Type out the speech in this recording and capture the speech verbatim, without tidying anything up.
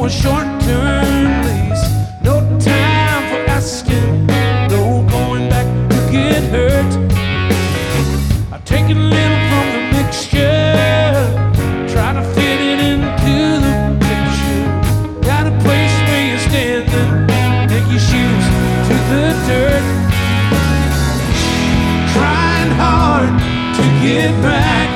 a short-term lease. No time for asking, no going back to get hurt. I take a little from the mixture, try to fit it into the picture. Got a place where you're standing, take your shoes to the dirt. Trying hard to get back